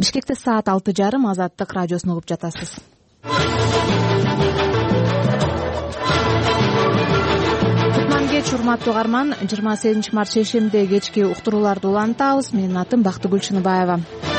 Бишкекте саат 6:30 Азаттык радиосун угуп жатасыз. Кутман кеч, урматтуу угарман. 28 март шейшемби кечки уктурууларды улантабыз. Менин атым Бактыгүл Чыныбаева.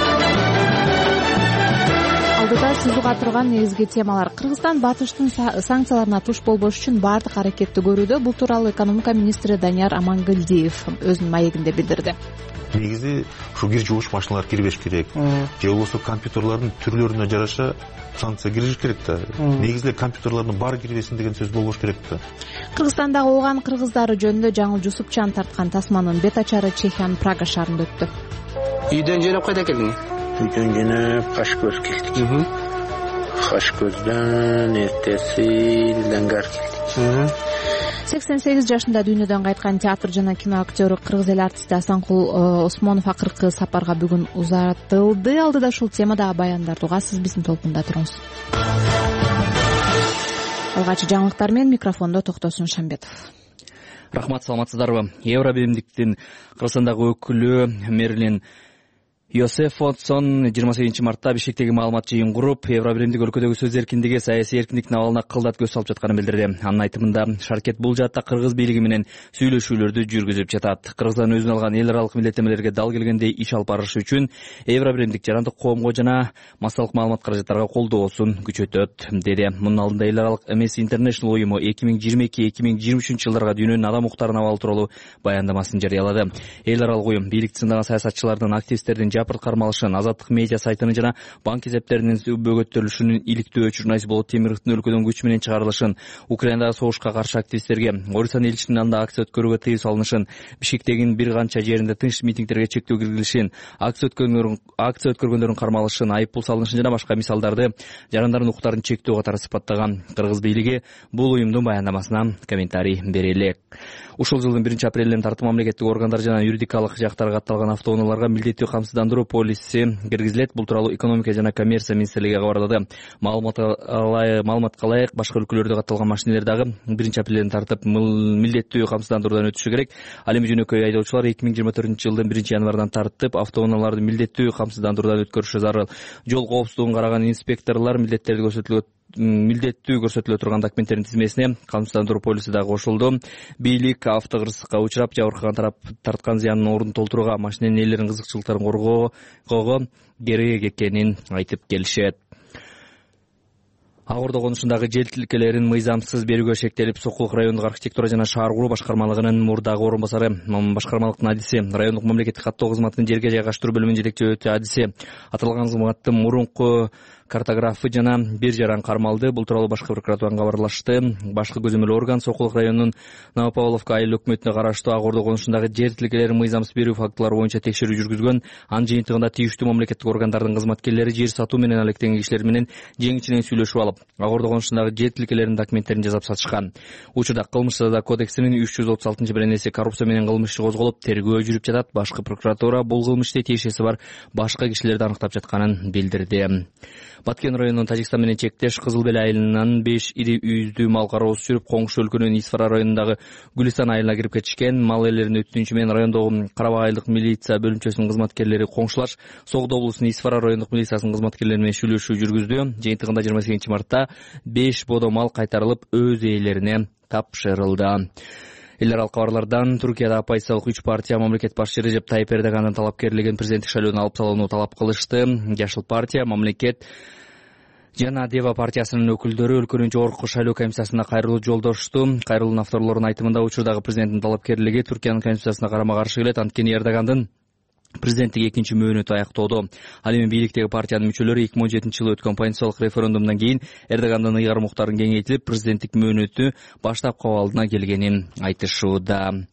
Алдыда сиз уга турган негизги темалар. Кыргызстан батыштын санкцияларына туш болбош үчүн баардык аракетти көрүүдө. Бул тууралуу экономика министри Данияр Амангелдиев өзүнүн маегинде билдирди. Негизи ушу кир жуугуч машиналар кирбеш керек. Же болбосо компьютерлардын түрлөрүнө жараша санкция кириш керек да. Негизи эле компьютерлардын баары кирбесин деген сөз болбош керек да. Кыргызстандагы ооган кыргыздары жөнүндө Жаңыл Жусупчан тарткан тасманын бет ачары Чехиянын Прага шаарында өттү. Үйдөн жөнөп кайда келдиңиз? Үйдөн жөнөп Кашкөз келдик. Кашкөздөн эртеси Ленгар келдик. 88 жашында дүйнөдөн кайткан театр жана кино актёру кыргыз эл артисти Асанкул Осмонов акыркы сапарга бүгүн узатылды. Алдыда ушул темадагы баяндарды угасыз, биздин толкунда туруңуз. Алгач жаңылыктар менен микрофондо Токтосун Шамбетов. Рахмат, саламатсыздарбы? Евробиримдиктин Кыргызстандагы өкүлү Мерлин Йосефодсон 28 мартта Бишкектеги маалымат жыйын куруп, Евробиримдик өлкөдөгү сөз эркиндиги, саясий эркиндиктин абалына кылдат көз салып жатканын билдирди. Анын айтымында, шаркет бул жаатта кыргыз бийлиги менен сүйлөшүүлөрдү жүргүзүп жатат. Кыргызстан өзүнө алган эл аралык милдеттенмелерге дал келгендей иш алып барышы үчүн Евробиримдик жарандык коомго жана массалык маалымат каражаттарга колдоосун күчөтөт, деди. Мунун алдында эл аралык Amnesty International уюму 2022-2023 жылдарга дүйнөнүн адам укуктарынын абалы тууралуу баяндамасын жарыялады. Эл аралык уюм бийликти сындаган саясатчылардын, активисттердин жапырт кармалышын, Азаттык медиа сайтынын жана банк эсептеринин бөгөттөлүшүнүн иликтөө журналист Болот Темировдун өлкөдөн күч менен чыгарылышын, Украинадагы согушка каршы активисттерге, Орусиян элчисинин анда акция өткөрүүгө тыюу салынышын, Бишкектегин бир канча жеринде тынч митингтерге чектөө киргизилишин, акция өткөргөндөрдүн кармалышын, айыппул салынышын жана башка мисалдарды жарандардын укуктарын чектөө катары сыпаттаган. Кыргыз бийлиги бул уюмдун баяндамасына комментарий бере элек. Ушул жылдын 1-апрелинен тартып мамлекеттик органдар жана юридикалык жактары катталган автоунааларга милдеттүү камсыздандыруу полиси киргизилет. Бул тууралуу экономика жана коммерция министрлиги кабарлады. Маалыматка ылайык, башка өлкөлөрдө катталган машиналер дагы 1-апрелден тартып милдеттүү камсыздандыруудан өтүшү керек. Ал эми жөнөкөй айдоочулар 2024 жылдын 1-январынан тартып автоунааларды милдеттүү камсыздандыруудан өткөрүшү зарыл. Жол коопсуздугун караган инспекторлор милдеттүү көрсөтүлө турган документтердин тизмесине камсыздандыруу полиси дагы кошулду. Бийлик автокырсыкка учурап, жабыркаган тарап тарткан зыянын ордун толтурууга, машинанын ээлеринин кызыкчылыктарын коргоого керек экенин айтып келишет. Ак Ордо конушундагы жер тилкелерин мыйзамсыз берүүгө шектелип, Сокулук райондук архитектура жана шаар куруу башкармалыгынын мурдагы орун басары, башкармалыктын адиси, райондук мамлекеттик каттоо кызматынын жерге жайгаштыруу бөлүмүнүн жетекчи адиси, аталган кызматтын мурунку картографы жана бир жаран кармалды. Бул тууралуу башкы прокуратуранын кабарлашты. Башкы көзөмөл орган Сокулук районунун Новопавловка айыл өкмөтүнө караштуу Ак Ордо конушундагы жер тилкелерин мыйзамсыз берүү фактылары боюнча текшерүү жүргүзгөн. Анын жыйынтыгында тийиштүү мамлекеттик органдардын кызматкерлери жер сатуу менен алектенген кишилер менен жеңичинен сүйлөшүп алып, Ак Ордо конушундагы жер тилкелеринин документтерин жасап сатышкан. Учурда кылмыш жаза кодексинин 336-беренеси коррупция менен кылмыш иши козголуп, тергөө жүрүп жатат. Башкы прокуратура бул кылмышты тиешеси бар башка кишилерди аныктап жатканын билдирди. Баткен районунун Тажикстан менен чектеш Кызыл Бел айылынан 5 ири үйүздүү мал кароосу жүрүп, коңшу өлкөнүн Исфара районундагы Гүлистан айылына кирип кетишкен. Мал ээлеринин өтүнүчү менен райондогу Карабак айылдык милиция бөлүмчөсүнүн кызматкерлери коңшулаш Согдо облусунун Исфара райондук милициясынын кызматкерлери менен сүйлөшүү жүргүздү. Жыйынтыгында 28 мартта 5 бодо мал кайтарылып, өз ээлерине тапшырылды. Эл аралык кабарлардан Туркияда оппозициялык 3 партия мамлекет башчысы Режеп Тайип Эрдогандан талапкерлигин президенттик шайлоодон алып салууну талап кылышты. Жашыл партия, Мамлекет жана Дева партиясынын өкүлдөрү өлкөнүн жогорку шайлоо комиссиясына кайрылуу жолдошту. Кайрылуунун авторлорунун айтымында учурдагы президенттин талапкерлиги Түркиянын конституциясына карама-каршы келет. Анткени Эрдогандын президенттик экинчи мөөнөтү аяктоодо. Ал эми бийликтеги партиянын мүчөлөрү 2017 жылы өткөн конституциялык референдумдан кийин Эрдогандын ыйгарым укуктарын кеңейтилип, президенттик мөөнөтү баштапкы абалына келгенин айтышууда.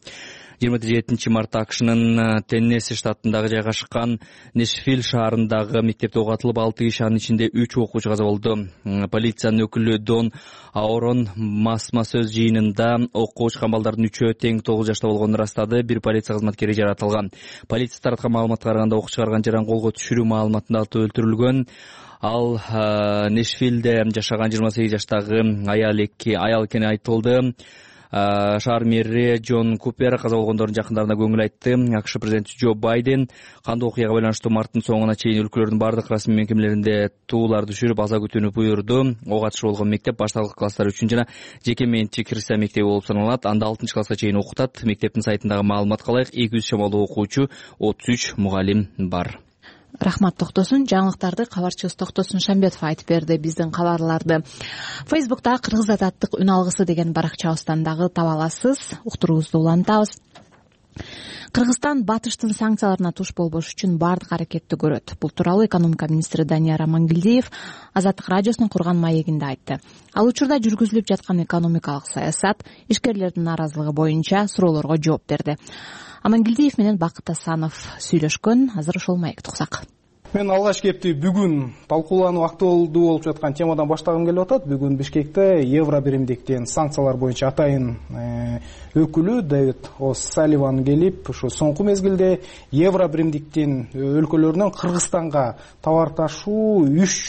27 мартта АКШнын Теннесси штатындагы жайгашкан Нэшвилл шаарындагы мектепте ок атылып, 6 киши, анын ичинде 3 окуучу каза болду. Полициянын өкүлү Дон Аорон масма сөз жыйынында окко учкан балдардын 3-өө тең 9 жашта болгонун ырастады. Бир полиция кызматкери жаратылган. Полиция тараткан маалыматка караганда ок чыгарган жаран колго түшүрүү маалыматында атып өлтүрүлгөн. Ал Нэшвиллде жашаган 28 жаштагы аял экени айтылды. Шаар мэри Джон Купер каза болгондордун жакындарына көңүл айтты. АКШ президенти Джо Байден кандуу окуяга байланыштуу марттын соңуна чейин өлкөлөрдүн бардык расмий мекемелеринде тууларды түшүрүп аза күтүүнү буйрду. Ого катышы болгон мектеп башталгыч класстар үчүн жана жеке менчик христиан мектеби болуп саналат. Анда 6-класска чейин окутат. Мектептин сайтындагы маалыматка ылайык 200 чамалуу окуучу, 33 мугалим бар. Рахмат Токтосун. Жаңылыктарды кабарчыбыз Токтосун Шамбетов айтып берди. Биздин кабарларды Фейсбукта Кыргыз азаттык үн алгысы деген баракчабыздан дагы таба аласыз. Уктуруубузду улантабыз. Кыргызстан батыштын санкцияларына туш болбош үчүн баардык аракетти көрөт. Бул тууралуу экономика министри Данияр Амангелдиев Азаттык радиосунун курган маегинде айтты. Ал учурда жүргүзүлүп жаткан экономикалык саясат, ишкерлердин нааразылыгы боюнча суроолорго жооп берди. Амангелдиев менен Бакыт Асанов сүйлөшкөн. Азыр ошол маекти уксак. Мен алгач кепти бүгүн талкуулануу актуалдуу болуп жаткан темадан баштагым келип атат. Бүгүн Бишкекте Евро биримдиктин санкциялар боюнча атайын өкүлү Дэвид О'Салливан келип, ушу соңку мезгилде Евро биримдиктин өлкөлөрүнөн Кыргызстанга товар ташуу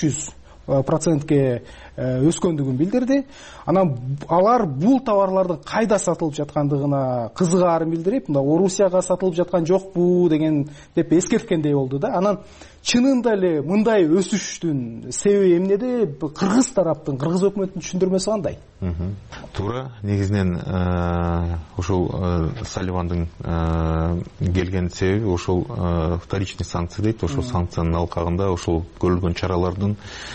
300%ке өскөндүгүн билдирди. Анан алар бул товарлардын кайда сатылып жаткандыгына кызыгаарын билдирип, мында Орусияга сатылып жаткан жокпу деп эскерткендей болду да. Анан чынында эле мындай өсүштүн себеби эмнеде? Кыргыз тараптын, Кыргыз өкмөтүнүн түшүндүрмөсү кандай? Туура, негизинен ошол Салливандын келген себеби ошол вторичный санкция дейт. Ошол санкциянын алкагында ошол көрүлгөн чаралардын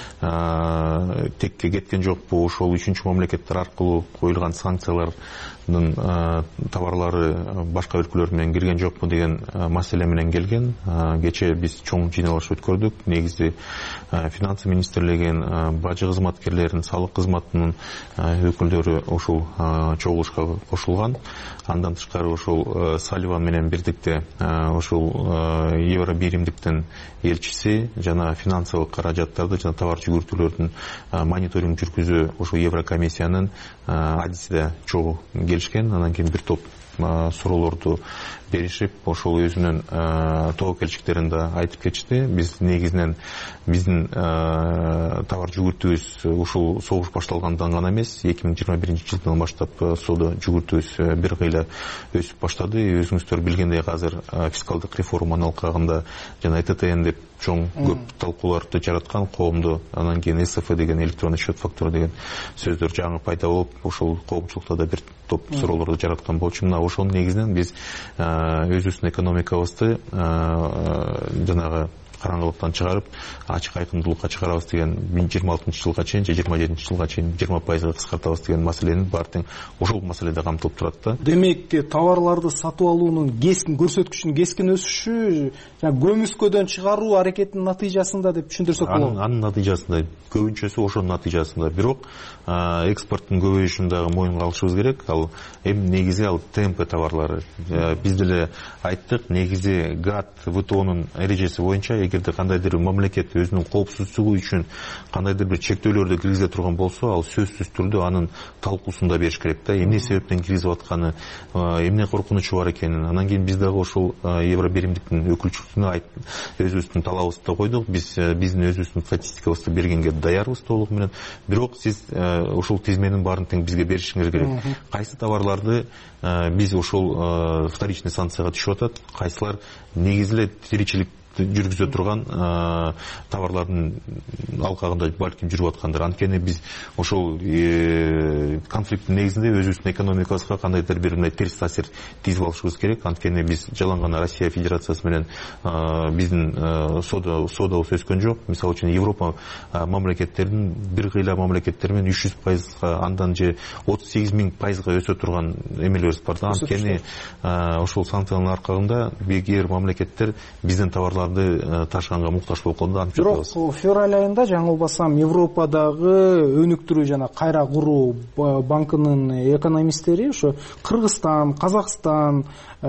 текке кеткен жокпу, ошол үчүнчү мамлекеттер аркылуу коюлган санкциялардын товарлары башка өлкөлөр менен кирген жокпу деген маселе менен келген. Кечээ биз чоң жыйналыш өткөрдүк. Негизи финансы министрлигин, бажы кызматкерлеринин, салык кызматынын өкүлдөрү ошол чогулушка кошулган. Андан тышкары ошол Салливан менен бирдикте ошол Евро биримдиктин элчиси жана финансылык каражаттарды жана товар жүгүртүүлөрдүн мониторинг жүргүзүү ошол Еврокомиссиянын адисиде чогуу келишкен. Анан кийин бир топ суроолорду беришип, ошол өзүнүн тобокелчиктерин да айтып кетишти. Биз негизинен биздин товар жүгүртүүбүз ушул согуш башталгандан гана эмес, 2021-жылдан баштап соода жүгүртүүбүз бир кыйла өсүп баштады. Өзүңүздөр билгендей, азыр фискалдык реформанын алкагында жана ЭТТН деп чоң көп талкууларды жараткан коомду, анан кийин СФ деген электронный счет фактура деген сөздөр жаңы пайда болуп, ошол коомчулукта да бир топ суроолорду жараткан болчу. Мына ошонун негизинен биз өзүбүздүн экономикабызды жанагы караңгылыктан чыгарып, ачык айкындуулукка чыгарабыз деген 2026-жылга чейин же 2027-жылга чейин 20%га кыскартабыз деген маселенин баары ошол маселеде камтылып турат да. Демек, товарларды сатып алуунун көрсөткүчүнүн кескин өсүшү көмүскөдөн чыгаруу аракетинин натыйжасында деп түшүндүрсөк болот. Анын натыйжасында, көбүнчөсү ошонун натыйжасында. Бирок экспорттун көбөйүшүн дагы моюнга алышыбыз керек. Ал негизи ал ТМП товарлары. Биз деле айттык, негизи ГАТ, ВТОнун эрежеси боюнча эгерде кандайдыр мамлекет өзүнүн коопсуздугу үчүн кандайдыр бир чектөөлөрдү киргизе турган болсо, ал сөзсүз түрдө анын талкуусун да бериш керек да. Эмне себептен киргизип атканы, эмне коркунучу бар экенин. Анан кийин биз дагы ошол Евро биримдиктин өкүлчүлүгүнө өзүбүздүн талабыбызды койдук. Биздин өзүбүздүн статистикабызды бергенге даярбыз толук менен. Бирок сиз ошол тизменин баарын тең бизге беришиңиз керек. Кайсы товарларды биз ошол вторичный санкцияга түшүп атат, кайсылар негизи эле тиричилик жүргүзө турган товарлардын алкагында балким жүрүп аткандар. Анткени биз ошол конфликттин негизинде өзүбүздүн экономикабызга кандайдыр бир терс таасир тийгизип алышыбыз керек. Анткени биз жалаң гана Россия Федерациясы менен биздин соодабыз өскөн жок. Мисалы үчүн Европа мамлекеттеринин бир кыйла мамлекеттер менен 300%, андан же 38.000% өсө турган эмелерибиз бар да. Анткени ошол санкциянын аркагында бир мамлекеттер биздин товарларды ташканга муктаж болуп калды. Бирок февраль айында жаңылбасам Европадагы өнүктүрүү жана кайра куруу банкынын экономисттери ошо Кыргызстан, Казакстан,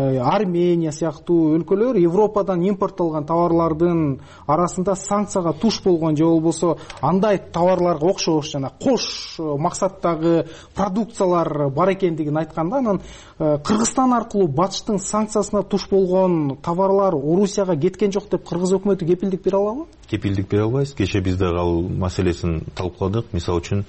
Армения сыяктуу өлкөлөр Европадан импорттолгон товарлардын арасында санкцияга туш болгон же болбосо андай товарларга окшош жана кош максаттагы продукциялар бар экендигин айтканда, анан Кыргызстан аркылуу батыштын санкциясына туш болгон товарлар Орусияга кеткен жок жок деп кыргыз өкмөтү кепилдик бере алабы? Кепилдик бере албайбыз. Кече биз дагы ал маселесин талкууладык. Мисалы үчүн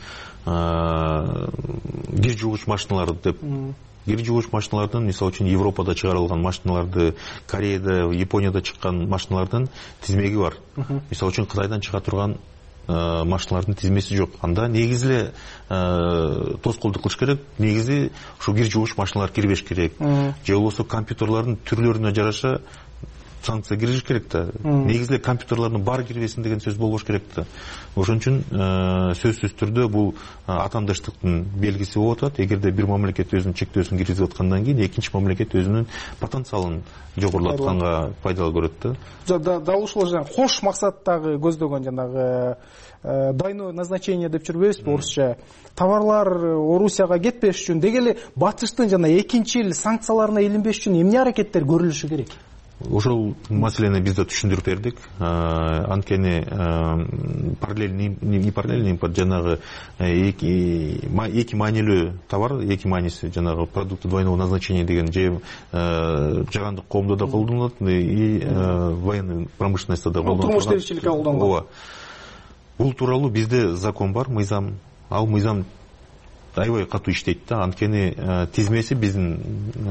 кир жуугуч машиналар деп кир жуугуч машиналардын, мисалы үчүн Европада чыгарылган машиналарды, Кореяда, Японияда чыккан машиналардын тизмеги бар. Мисалы үчүн Кытайдан чыга турган машиналардын тизмеси жок. Анда негизи эле тоскоолдук кылыш керек. Негизи ушу кир жуугуч машиналар кирбеш керек. Же болбосо компьютерлардын түрлөрүнө жараша санкция кириш керек да. Негизи эле компьютерлардын баары кирбесин деген сөз болбош керек да. Ошон үчүн сөзсүз түрдө бул атаандаштыктын белгиси болуп атат. Эгерде бир мамлекет өзүнүн чектөөсүн киргизип аткандан кийин экинчи мамлекет өзүнүн потенциалын жогорулатканга пайдалуу көрөт да. Дал ушул кош максаттагы көздөгөн жанагы двойное назначение деп жүрбөйбүзбү орусча? Товарлар Орусияга кетпеш үчүн деги эле батыштын жана экинчи эл санкцияларына илинбеш үчүн эмне аракеттер көрүлүшү керек? Ошол маселени биз да түшүндүрүп бердик. Анткени параллельный импорт жанагы эки маанилүү товар, эки мааниси жанагы продукты двойного назначения деген же жагандык коомдо да колдонулат и военный промышленностьта да колдонулат. Турмуш тиричиликке колдонулат. Ооба. Бул тууралуу бизде закон бар, мыйзам. Ал мыйзам аябай катуу иштейт да. Анткени тизмеси биздин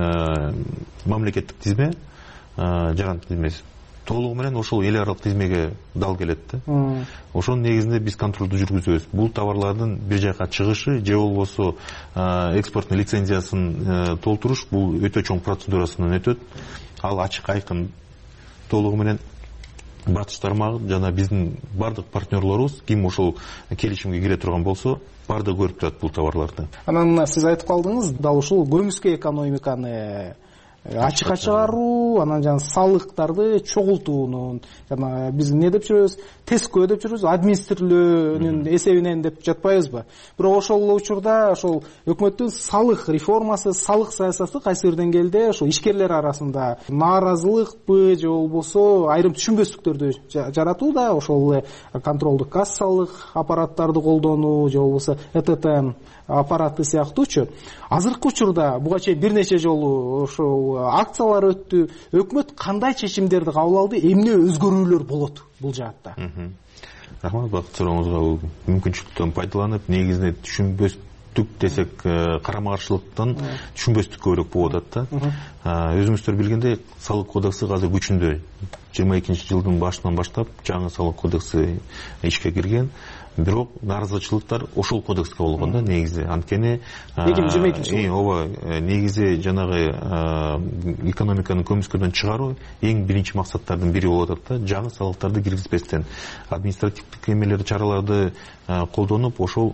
мамлекеттик тизме, жагандык тизмеси толугу менен ошол эл аралык тизмеге дал келет да. Ошонун негизинде биз контролду жүргүзөбүз. Бул товарлардын бир жака чыгышы же болбосо экспорттун лицензиясын толтуруш бул өтө чоң процедурасынан өтөт. Ал ачык айкын толугу менен батыш тармагы жана биздин бардык партнерлорубуз ким ошол келишимге кире турган болсо баардыгы көрүп турат бул товарларды. Анан сиз айтып калдыңыз, дал ушул көмүскө экономиканы ачыкка чыгаруу, анан жана салыктарды чогултуунун, жана биз эмне деп жүрөбүз, тескөө деп жүрөбүз, администрирлөөнүн эсебинен деп жатпайбызбы? Бирок ошол учурда ошол өкмөттүн салык реформасы, салык саясаты кайсы бир деңгээлде ошол ишкерлер арасында нааразылыкпы же болбосо айрым түшүнбөстүктөрдү жаратууда, ошол эле контролдук кассалык аппараттарды колдонуу же болбосо ЭТТ аппараты сыяктуучу. Азыркы учурда буга чейин бир нече жолу ошол акциялар өттү. Өкмөт кандай чечимдерди кабыл алды? Эмне өзгөрүүлөр болот бул жаатта? Рахмат, бакыт сурооңузга. Бул мүмкүнчүлүктөн пайдаланып, негизинде түшүнбөстүк десек, карама каршылыктан түшүнбөстүк көбүрөөк болуп атат да. Өзүңүздөр билгендей, салык кодекси азыр күчүндө. 22-жылдын башынан баштап жаңы салык кодекси ишке кирген. Бирок нааразычылыктар ошол кодекске болгон да негизи. Анткени 2022 ооба, негизи жанагы экономиканы көмүскөдөн чыгаруу эң биринчи максаттардын бири болуп атат да. Жаңы салыктарды киргизбестен административдик эмелерди, чараларды колдонуп, ошол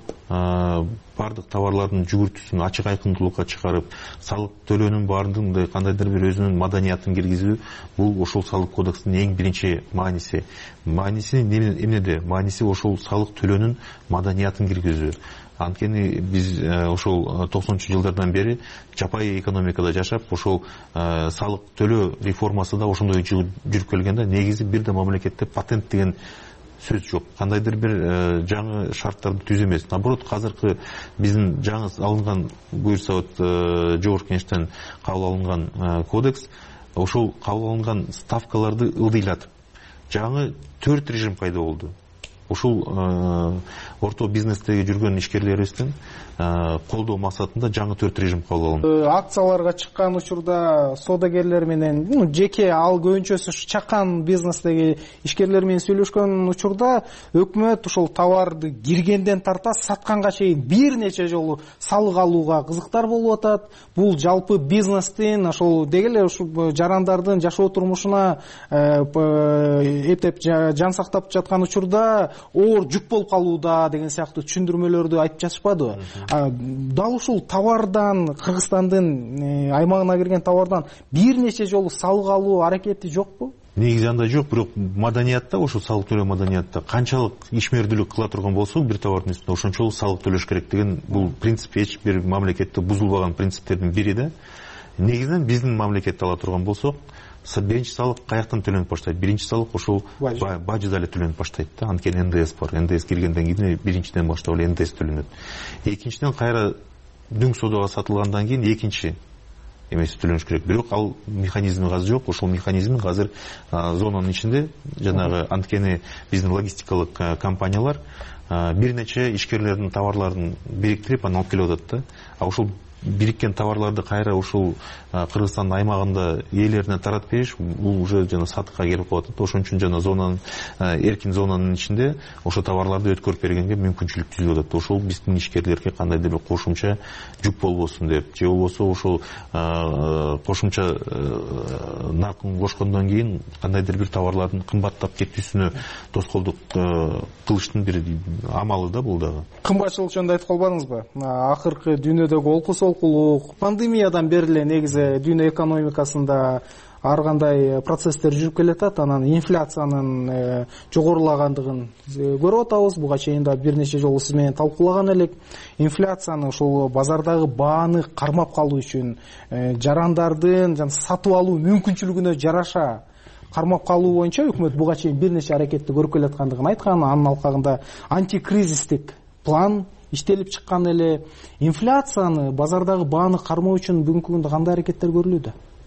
бардык товарлардын жүгүртүүсүн ачык айкындуулукка чыгарып, салык төлөөнүн баардыгында кандайдыр бир өзүнүн маданиятын киргизүү, бул ошол салык кодексинин эң биринчи мааниси. Мааниси эмнеде? Мааниси ошол салык төлөөнүн маданиятын киргизүү. Анткени биз ошол 90-жылдардан бери жапайы экономикада жашап, ошол салык төлөө реформасы да ошондой жүрүп келген да. Негизи бир да мамлекетте патент деген сөз жок. Кандайдыр бир жаңы шарттарды түзүү эмес. Наоборот, азыркы биздин жаңы алынган, буюрса жогорку кеңештен кабыл алынган кодекс ошол кабыл алынган ставкаларды ылдыйлатып, жаңы 4 режим пайда болду. Ошол орто бизнестеги жүргөн ишкерлерибиздин колдоо максатында жаңы 4 режим кабыл алынды. Акцияларга чыккан учурда соодагерлер менен, жеке ал көбүнчөсү чакан бизнестеги ишкерлер менен сүйлөшкөн учурда өкмөт ошол товарды киргенден тарта сатканга чейин бир нече жолу салык алууга кызыктар болуп атат. Бул жалпы бизнестин ошол деги эле ушул жарандардын жашоо турмушуна эптеп жан сактап жаткан учурда оор жүк болуп калууда деген сыяктуу түшүндүрмөлөрдү айтып жатышпадыбы? Дал ушул товардан, Кыргызстандын аймагына кирген товардан бир нече жолу салык алуу аракети жокпу? Негизи андай жок, бирок маданиятта, ошол салык төлөө маданиятта канчалык ишмердүүлүк кыла турган болсо бир товардын үстүнө ошончолук салык төлөш керек деген бул принцип эч бир мамлекетте бузулбаган принциптердин бири да. Негизинен биздин мамлекетте ала турган болсок, биринчи салык каяктан төлөнүп баштайт? Биринчи салык ошол бажыда эле төлөнүп баштайт да. Анткени НДС бар. НДС киргенден кийин биринчиден баштап эле НДС төлөнөт. Экинчиден кайра дүң соодага сатылгандан кийин экинчи эмеси төлөнүш керек. Бирок ал механизми азыр жок. Ошол механизм азыр зонанын ичинде жанагы анткени биздин логистикалык компаниялар бир нече ишкерлердин товарларын бириктирип анан алып келип атат да. А ошол бириккен товарларды кайра ушул Кыргызстандын аймагында ээлерине таратып бериш бул уже жана сатыкка келип калып атат. Ошон үчүн жана зонанын эркин зонанын ичинде ошо товарларды өткөрүп бергенге мүмкүнчүлүк түзүлүп атат. Ошол биздин ишкерлерге кандайдыр бир кошумча жүк болбосун деп, же болбосо ошол кошумча наркын кошкондон кийин кандайдыр бир товарлардын кымбаттап кетүүсүнө тоскоолдук кылыштын бир амалы да бул дагы. Кымбатчылык жөнүндө айтып калбадыңызбы? Акыркы дүйнөдөгү олкус-олкулук, пандемиядан бери эле негизи дүйнө экономикасында ар кандай процесстер жүрүп келатат. Анан инфляциянын жогорулагандыгын көрүп атабыз. Буга чейин да бир нече жолу сиз менен талкуулаган элек. Инфляцияны ошол базардагы бааны кармап калуу үчүн жарандардын сатып алуу мүмкүнчүлүгүнө жараша кармап калуу боюнча өкмөт буга чейин бир нече аракетти көрүп келаткандыгын айткан. Анын алкагында антикризистик план иштелип чыккан эле. Инфляцияны, базардагы бааны кармоо үчүн бүгүнкү күндө кандай аракеттер көрүлүүдө?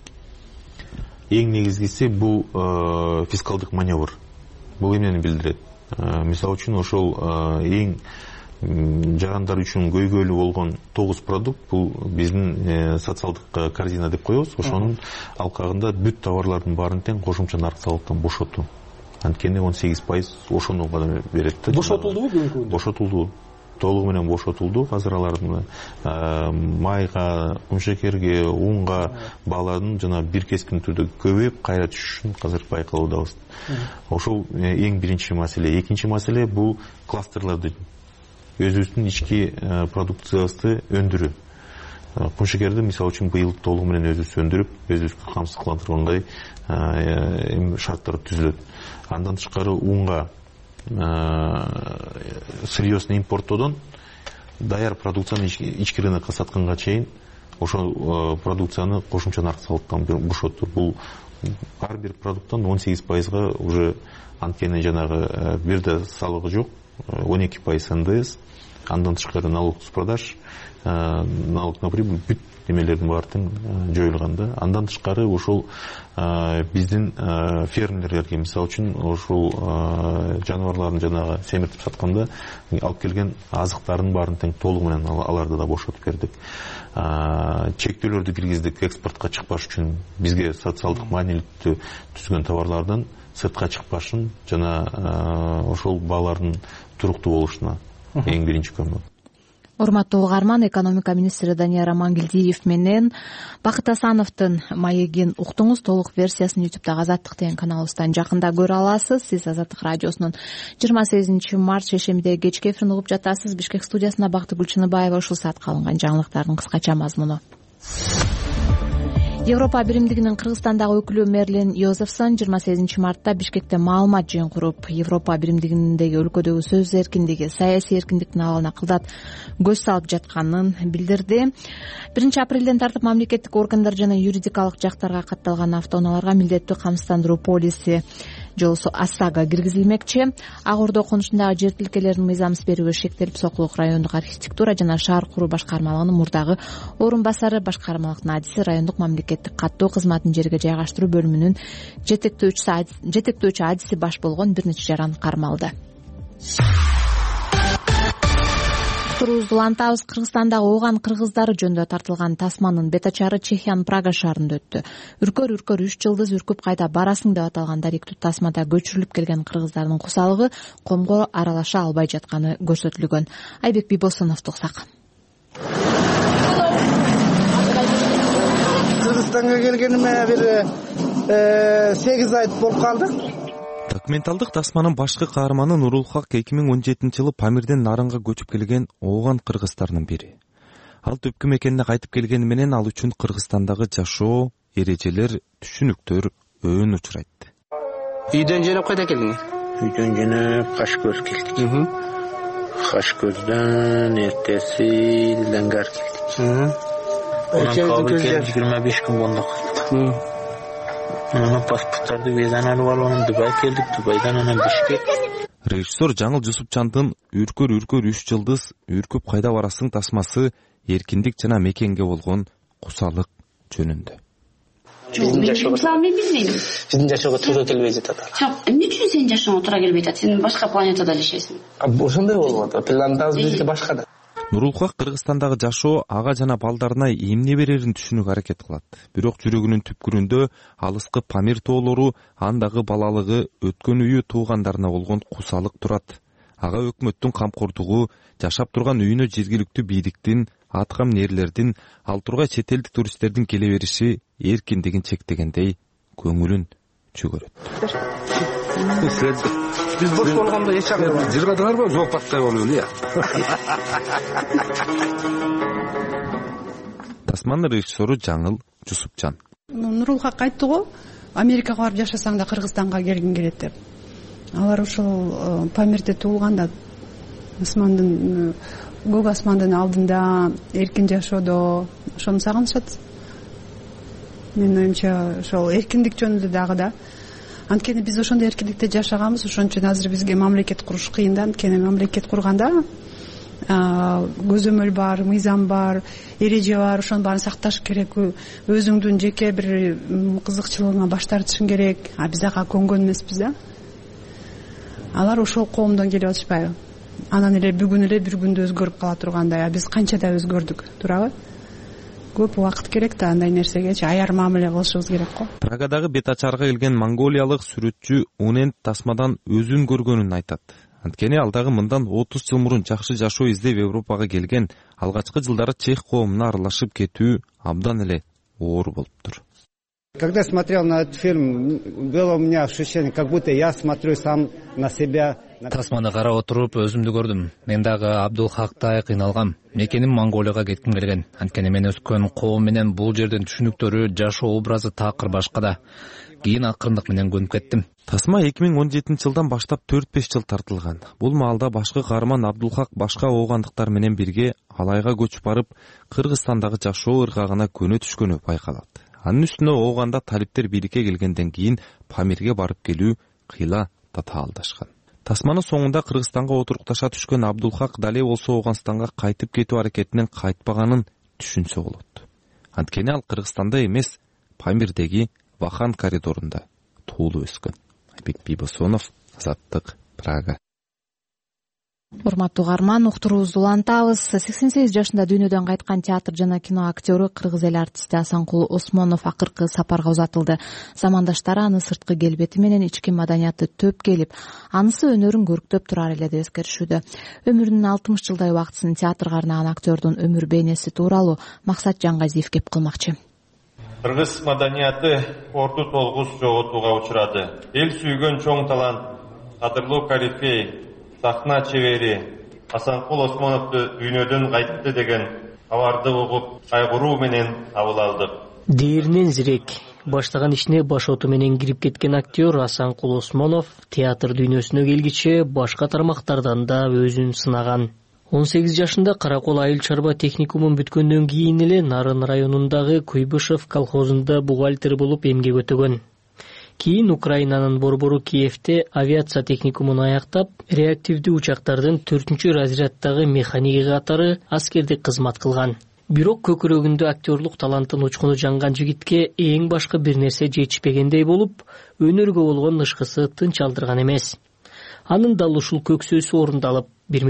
Эң негизгиси бул фискалдык маневр. Бул эмнени билдирет? Мисалы үчүн ошол эң жарандар үчүн көйгөйлүү болгон 9 продукт бул биздин социалдык корзина деп коебуз. Ошонун алкагында бүт товарлардын баарын тең кошумча нарк салыктан бошотуу. Анткени 18% ошону гана берет да. Бошотулдубу бүгүнкү күндө? Бошотулду. Толугу менен бошотулду. Азыр алардын майга, кумшекерге, унга баалардын жана бир кескин түрдө көбөйүп кайра түшүшүн азыр байкалуудабыз. Ошол эң биринчи маселе. Экинчи маселе бул кластерларды өзүбүздүн ички продукциябызды өндүрүү. Кумшекерди мисалы үчүн быйыл толугу менен өзүбүз өндүрүп, өзүбүздү камсыздандыргандай шарттар түзүлөт. Андан тышкары унга серьезный импорттоодон даяр продукцияны ички рынокко сатканга чейин ошол продукцияны кошумча нарк салыктан бошотту. Бул ар бир продукттан 18%га уже анткени жанагы бирде салыгы жок, 12% НДС, андан тышкары налог с продаж, налог на прибыль бүт немелердин баары тең жоюлган да. Андан тышкары ошол биздин фермерлерге мисалы үчүн ошол жаныбарларын жанагы семиртип сатканда алып келген азыктардын баарын тең толугу менен аларды да бошотуп бердик. Чектөөлөрдү киргиздик экспортко чыкпаш үчүн, бизге социалдык мааниликтүү түзгөн товарлардан сыртка чыкпашын жана ошол баалардын туруктуу болушуна эң биринчи көмөк. Урматтуу угарман, экономика министри Данияр Амангелдиев менен Бакыт Асановдун маегин уктуңуз. Толук версиясын YouTube'дагы Азаттык деген каналыбыздан жакында көрө аласыз. Сиз Азаттык радиосунун 28 март шейшембидеги кечки эфирин угуп жатасыз. Бишкек студиясында Бактыгүл Чыныбаева. Ушул саатка алынган жаңылыктардын кыскача мазмуну. Европа биримдигинин Кыргызстандагы өкүлү Мерлин Йозефсон 28 мартта Бишкекте маалымат жыйын куруп, Европа биримдигиндеги өлкөдөгү сөз эркиндиги, саясий эркиндиктин абалына кылдат көз салып жатканын билдирди. 1 апрелден тартып мамлекеттик органдар жана юридикалык жактарга катталган автоунааларга милдеттүү камсыздандыруу полиси жолусу АСАГа киргизилмекчи. Ак Ордо конушундагы жер тилкелерин мыйзамсыз берүүгө шектелип, Сокулук райондук архитектура жана шаар куруу башкармалыгынын мурдагы орун басары, башкармалыктын адиси, райондук мамлекеттик каттоо кызматын жерге жайгаштыруу бөлүмүнүн жетектөөчү адиси баш болгон бир нече жаран кармалды. Турубузду улантабыз. Кыргызстандагы ооган кыргыздары жөнүндө тартылган тасманын бетачары Чехиянын Прага шаарында өттү. Үркөр 3 жылдыз үркүп кайда барасың деп аталган даректүү тасмада көчүрүлүп келген кыргыздардын кусалыгы комго аралаша албай жатканы көрсөтүлгөн. Айбек Бибосунов туксак. Кыргызстанга келгениме бир 8 ай болуп калды. Документалдык тасманын башкы каарманы Нурулхак 2017-жылы Памирден Нарынга көчүп келген ооган кыргыздардын бири. Ал төпкү мекенине кайтып келгени менен ал үчүн Кыргызстандагы жашоо, эрежелер, түшүнүктөр өөн учурайт. Үйдөн жөнөп кайда келдиңер? Үйдөн жөнөп Кашкөз келдик. Кашкөздөн эртеси Ленгар келдик. Онан 25 күн болду калдык. Анан паспорттарды визаны алып алып Дубай келдик, Дубайдан анан Бишкек. Режиссер Жаңыл Жусупчандын Үркөр 3 жылдыз үркүп кайда барасың тасмасы эркиндик жана мекенге болгон кусалык, жөнүндө. Мен билбейм. Сиздин жашоого туура келбей жатат. Жок, эмне үчүн сенин жашооңо туура келбей жатат? Сен башка планетада элешесиң. Ошондой болуп атат. Планетабыз бизге башка да. Нурулхак Кыргызстандагы жашоо ага жана балдарына эмне берерин түшүнүүгө аракет кылат. Бирок жүрөгүнүн түпкүрүндө алыскы Памир тоолору, андагы балалыгы, өткөн үйү туугандарына болгон кусалык турат. Ага өкмөттүн камкордугу, жашап турган үйүнө жергиликтүү бийликтин, аткам нээрлердин, ал тургай чет элдик туристтердин келе бериши эркиндигин чектегендей көңүлүн чөгөрөт. Биз бош болгондо эч жагы жыргадыңарбы? Зоопарктай болуп эле. Тасманын режиссеру Жаңыл Жусупжан. Нурулхак айтты го, Америкага барып жашасаң да Кыргызстанга келгиң келет деп. Алар ошол Памирде туулганда асмандын, көк асмандын алдында эркин жашоодо ошону сагынышат. Менин оюмча ошол эркиндик жөнүндө дагы да. Анткени биз ошондой эркиндикте жашаганбыз, ошон үчүн азыр бизге мамлекет куруш кыйын да. Анткени мамлекет курганда көзөмөл бар, мыйзам бар, эреже бар, ошонун баарын сакташ керек. Өзүңдүн жеке бир кызыкчылыгыңа баш тартышың керек. Биз ага көнгөн эмеспиз да. Алар ошол коомдон келип атышпайбы? Анан эле бүгүн эле бир күндө өзгөрүп кала тургандай. Биз канча да өзгөрдүк, туурабы? Көп убакыт керек да андай нерсегечи аяр мамиле кылышыбыз керек го. Прагадагы бет ачарга келген монголиялык сүрөтчү Унен Тасмадан өзүн көргөнүн айтат. Анткени ал дагы мындан 30 жыл мурун жакшы жашоо издеп Европага келген, алгачкы жылдары чех коомуна аралашып кетүү абдан эле оор болуптур. Когда смотрел на этот фильм, было у меня ощущение, как будто я смотрю сам на себя. Тасманы карап отуруп өзүмдү көрдүм. Мен дагы Абдулхактай кыйналгам. Мекеним Монголияга кетким келген. Анткени мен өскөн коом менен бул жердин түшүнүктөрү, жашоо образы такыр башка да. Кийин акырындык менен көнүп кеттим. Тасма 2017 жылдан баштап 4-5 жыл тартылган. Бул маалда башкы каарман Абдулхак башка оогандыктар менен бирге Алайга көчүп барып, Кыргызстандагы жашоо ыргагына көнө түшкөнү байкалат. Анын үстүнө ооганда талиптер бийликке келгенден кийин Памирге барып келүү кыйла татаалдашкан. Тасманын соңунда Кыргызстанга отурукташа түшкөн Абдулхак дале болсо Ооганстанга кайтып кетүү аракетинен кайтпаганын түшүнсө болот. Анткени ал Кыргызстанда эмес, Памирдеги Вахан коридорунда туулуп өскөн. Айбек Бийбосонов, Азаттык, Прага. Урматтуу угарман, уктуруубузду улантабыз. 88 жашында дүйнөдөн кайткан театр жана кино актёру, кыргыз эл артисти Асанкул Осмонов акыркы сапарга узатылды. Замандаштары аны сырткы келбети менен ички маданияты төп келип, анысы өнөрүн көрктөп турар эле деп эскеришүүдө. Өмүрүнүн 60 жылдай убактысын театрга арнаган актёрдун өмүр бейнеси тууралуу Максат Жаңгазиев кеп кылмакчы. Кыргыз маданияты орду толгус жоготууга учурады. Эл сүйгөн чоң талант, кадырлуу корифей, сахна чебери Асанкул Осмоновду дүйнөдөн кайтты деген кабарды угуп, кайгыруу менен кабыл алдык. Дээринен зирек баштаган ишине башоту менен кирип кеткен актер Асанкул Осмонов театр дүйнөсүнө келгиче башка тармактардан да өзүн сынаган. 18 жашында Каракол айыл чарба техникумун бүткөндөн кийин эле Нарын районундагы Куйбышев колхозунда бухгалтер болуп эмгек өтөгөн. Кийин Украинанын борбору Киевде авиация техникумун аяктап, реактивдүү учактардын 4-чү разряддагы механиги катары аскердик кызмат кылган. Бирок көкүрөгүндө актерлук талантын учкуну жанган жигитке эң башка бир нерсе жетишпегендей болуп, өнөргө болгон ышкысы тынч алдырган эмес. Анын дал ушул көксөөсү орундалып,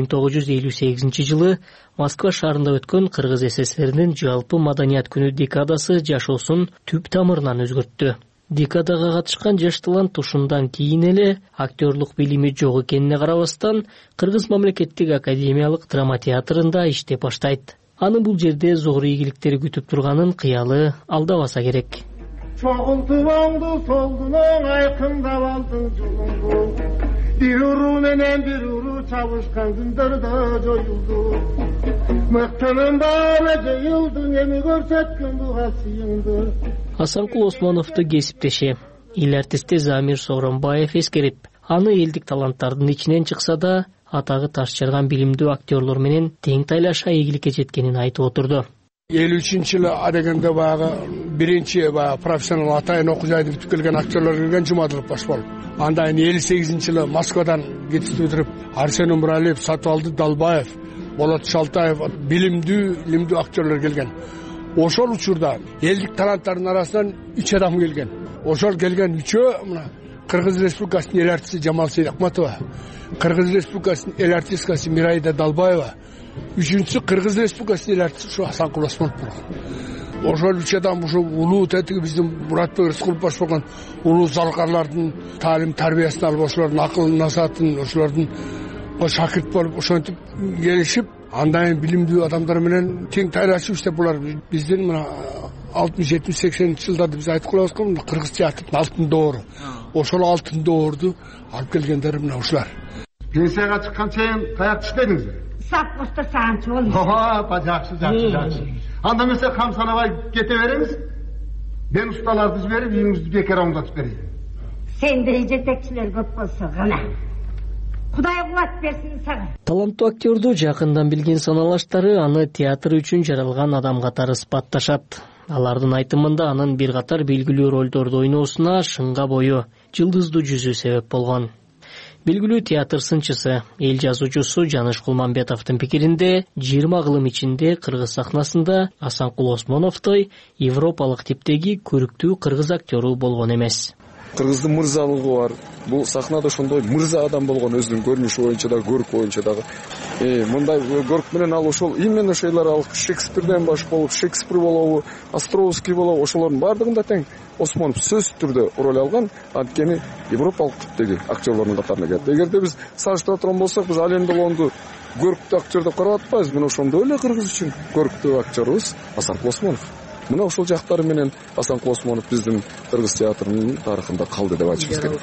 1958 жылы Москва шаарында өткөн Кыргыз СССРинин жалпы маданият күнү декадасы жашоосун түп тамырынан өзгөрттү. Декадага катышкан жаш талант ушундан кийин эле актерлук билими жок экенине карабастан Кыргыз мамлекеттик академиялык драма театрында иштеп баштайт. Аны бул жерде зор ийгиликтер күтүп турганын кыялы алдабаса керек. Чогултуңду солдуның айкындап алдың жолуңду. Бир уру менен бир уру чабышкан күндөрдө жоюлду. Мыктынын баары жыйылдың, эми көрсөткөн буга сыйыңды. Асанкул Осмоновду кесиптеши эл артисти Замир Сооронбаев эскерип, аны элдик таланттардын ичинен чыкса да, атагы таш жарган билимдүү актерлор менен тең тайлаша ийгиликке жеткенин айтып отурду. 53-жылы адегенде баягы биринчи профессионал атайын окуу жайды бүтүп келген актерлор келген Жумадылов баш болуп. Андан 58-жылы Москвадан кетип бүтүрүп Арсен Умралиев, Сатыбалды Далбаев, Болот Шалтаев билимдүү актерлор келген. ошол учурда элдик таланттардын арасынан 3 адам келген. Ошол келген 3-өө мына Кыргыз Республикасынын эл артисти Жамал Сейдакматова, Кыргыз Республикасынын эл артисткасы Мирайда Далбаева, 3-сү Кыргыз Республикасынын эл артисти ушу Асанкул Осмонов болгон. Ошол 3 адам ушу улуу тетиги биздин Муратбек Рыскулов башкарган улуу залкарлардын таалим тарбиясын алып, ошолордун акыл насаатын, ошолордун шакирт болуп ошентип келишип, андан билимдүү адамдар менен тең тайлашып иштеп, булар биздин мына 60-70-80 жылдарда биз айтып калабыз го, мына кыргыз театрынын алтын доору. Ошол алтын доорду алып келгендер мына ушулар. Пенсияга чыккан чейин каяк иштедиңиз? Сап костурсаңчы болдум. Жакшы. Анда эмесе кам санабай кете беребиз. Мен усталарды жиберип, үйүңүздү бекер оңдотуп берейин. Сендей жетекчилер көп болсо гана. Кудай кубат берсин сага. Таланттуу актерду жакындан билген саналаштары аны театр үчүн жаралган адам катары сыпатташат. Алардын айтымында анын бир катар белгилүү ролдорду ойноосуна шыңга бою, жылдыздуу жүзү себеп болгон. Белгилүү театр сынчысы, эл жазуучусу Жаныш Кулманбетовдун пикиринде 20 кылым ичинде кыргыз сахнасында Асанкул Осмоновдой европалык типтеги көрүктүү кыргыз актеру болгон эмес. Кыргыздын мырзалыгы бар. Бул сахнада ошондой мырза адам болгон, өзүнүн көрүнүшү боюнча да, көрк боюнча дагы. Мындай көрк менен ал ошол именно ошойлар, ал Шекспирден баш болуп, Шекспир болобу, Островский болобу, ошолордун баардыгында тең Осмонов сөзсүз түрдө роль алган, анткени европалык типтеги актерлордун катарына кирет. Эгерде биз салыштыра турган болсок, биз Ален Делонду көрктүү актер деп карап атпайбыз. Мына ошондой эле кыргыз үчүн көрктүү актерибиз Асанкул Осмонов. Мына ошол жактары менен Асанкул Осмонов биздин кыргыз театрынын тарыхында калды деп айтышыбыз керек.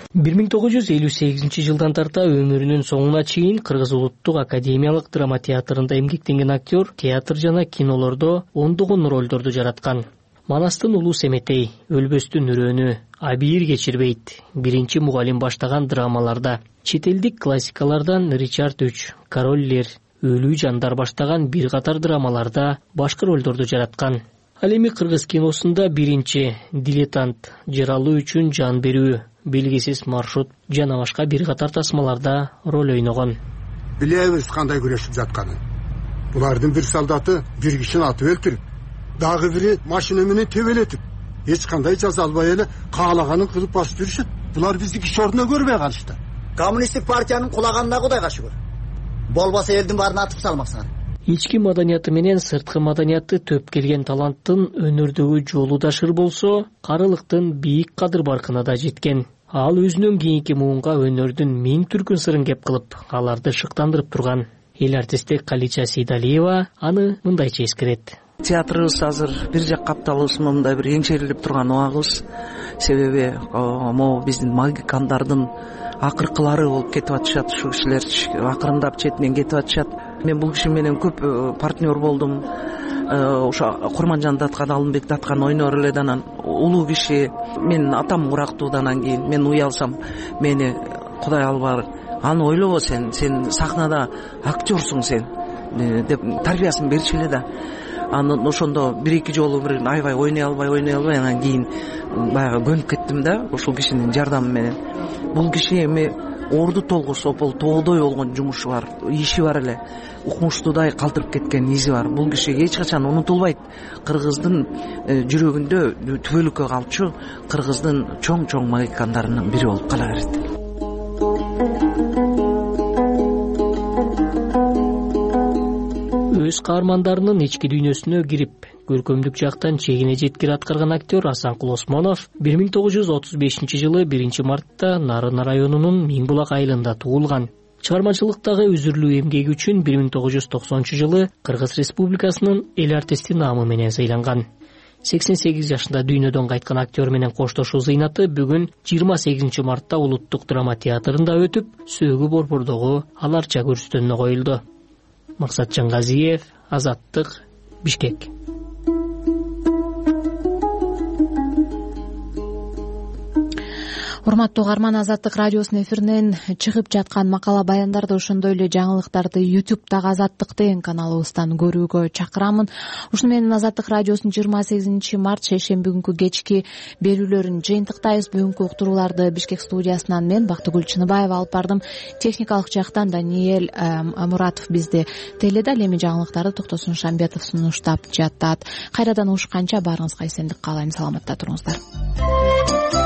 1958 тарта өмүрүнүн соңуна чейин Кыргыз улуттук академиялык драма театрында эмгектенген актер театр жана кинолордо ондогон ролдорду жараткан. Манастын улуу Семетей, Өлбөстүн үрөөнү, Абийир кечирбейт, биринчи мугалим баштаган драмаларда, чет элдик классикалардан Ричард III, Король Лир, Өлүү жандар баштаган бир катар драмаларда башкы ролдорду жараткан. Ал эми кыргыз киносунда биринчи, Дилетант, Жаралуу үчүн жан берүү, Белгисиз маршрут жана башка бир катар тасмаларда роль ойногон. Билебиз кандай күрөшүп жатканын. Булардын бир солдаты бир кишини атып өлтүрүп, дагы бири машина менен тебелетип, эч кандай жаза албай эле каалаганын кылып басып жүрүшөт. Булар бизди киши ордуна көрбөй калышты. Коммунисттик партиянын кулаганына Кудайга шүгүр. Болбосо элдин баарын атып салмаксыңар. Ички маданияты менен сырткы маданияты төп келген таланттын өнөрдөгү жолу да шыр болсо, карылыктын бийик кадыр баркына да жеткен. Ал өзүнөн кийинки муунга өнөрдүн миң түркүн сырын кеп кылып, аларды шыктандырып турган. Эл артисти Калича Сейдалиева аны мындайча эскерет. Театрыбыз азыр бир жак капталыбыз мындай бир эңчерилип турган убагыбыз. Себеби могу биздин магикандардын акыркылары болуп кетип атышат, ушу кишилер акырындап четинен кетип атышат. Мен бул киши менен көп партнер болдум. Ошо Курманжан Даткан, Алымбек Даткан ойнор эле анан улуу киши. Мен атам Мурактуудан кийин мен уялсам, мени Кудай албар, аны ойлобо сен сахнада актерсуң сен деп тарбиясын берчү эле да. Анан ошондо бир-эки жолу бир аябай ойной албай, анан кийин баягы көнүп кеттим да ошол кишинин жардамы менен. Бул киши эми орду толгус опол тоодой болгон жумушу бар, иши бар эле. Укмуштуудай калтырып кеткен изи бар. Бул киши эч качан унутулбайт. Кыргыздын жүрөгүндө түбөлүккө калчу кыргыздын чоң магикандарынын бири болуп кала берет. Өз каармандарынын ички дүйнөсүнө кирип, көркөмдүк жактан чегине жеткир аткарган актер Асанкул Осмонов 1935 жылы 1 мартта Нарын районунун Миңбулак айылында туулган. Чыгармачылыктагы үзүрлүү эмгеги үчүн 1990 жылы Кыргыз Республикасынын эл артисти наамы менен сыйланган. 88 жашында дүйнөдөн кайткан актер менен коштошуу зыйнаты бүгүн 28 мартта Улуттук драма театрында өтүп, Сөөгү борбордогу аларча көрсөтүүнү коюлду. Максат Жаңгазиев, Азаттык, Бишкек. урматтуу угарман, Азаттык радиосунун эфиринен чыгып жаткан макала баяндарды, ошондой эле жаңылыктарды YouTube'дагы Азаттык деген каналыбыздан көрүүгө чакырамын. Ушуну менен Азаттык радиосунун 28 март шейшемби күнкү кечки берүүлөрүн жыйынтыктайбыз. Бүгүнкү уктурууларды Бишкек студиясынан мен Бактыгүл Чыныбаева алып бардым. Техникалык жактан Даниэль Муратов бизди тейледи. Ал эми жаңылыктарды Токтосун Шамбетов сунуштап жатат. Кайрадан угушканча баарыңызга эсендик каалайм. Саламатта туруңуздар.